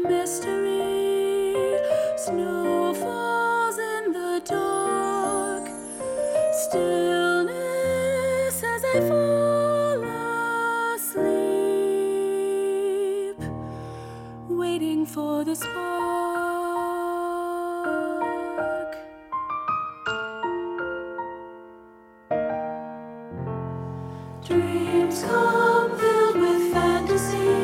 mystery. Snow falls in the dark. Stillness as I fall asleep, waiting for the spark. Dreams come filled with fantasy,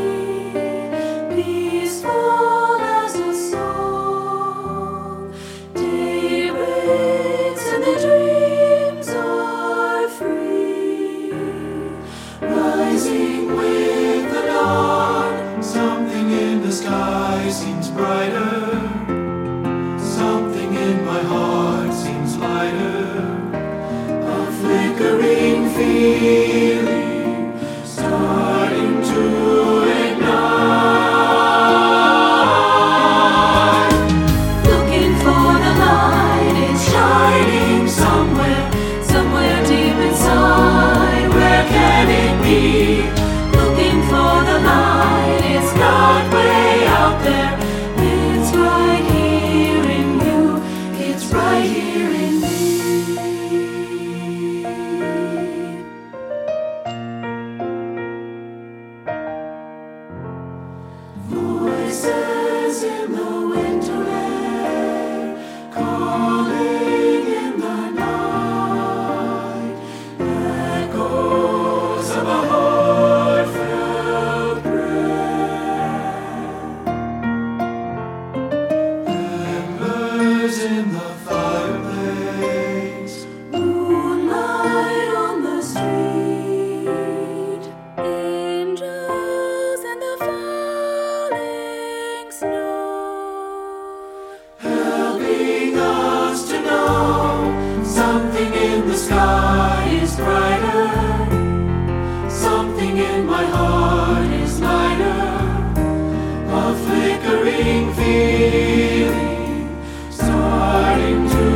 peaceful as a song. Day breaks and the dreams are free, Rising with the dawn, something in the sky seems brighter. Something in my heart seems lighter. A flickering feeling starting to ignite. looking for the light. It's shining somewhere, somewhere deep inside. Where can it be? Looking for the light. It's not way out there. It's right here in you. It's right here in me. Voices in the winter air, calling in the night. Echoes of a heartfelt prayer. Embers in the fireplace. Moonlight on the street. Angels and the falling snow. Helping us to know something in the sky is brighter. Something in my heart is lighter. A flickering feeling starting to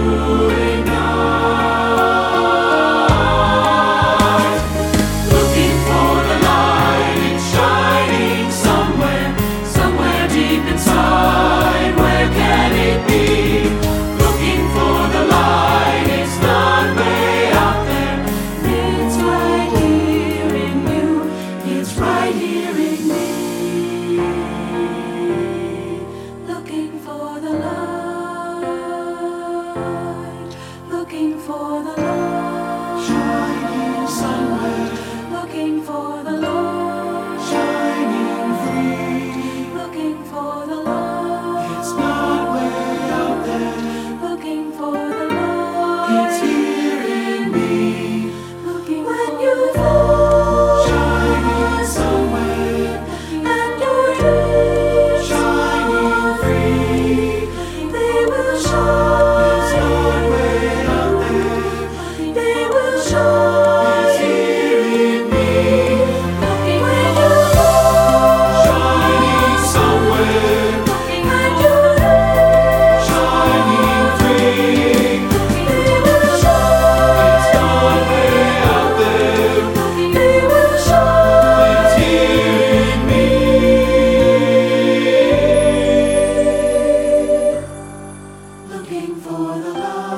ignite. Looking for the light, it's shining somewhere, somewhere deep inside. Where can it be? Looking for the light, it's not way out there. It's right here in you. It's right here in me. Looking for the light. Looking for the light. Shining somewhere, Looking for the light. shining free. Looking for the light. It's not way out there, Looking for the light. it's here in me. Looking when you fall. Shining somewhere, And your dreams shining free. they will It's shine. not way out there, They will shine. it's here in me. Looking when you fall. Shining somewhere, And your dreams shining free. they will shine. It's not way out there, They will shine. it's here in me. Looking for the light.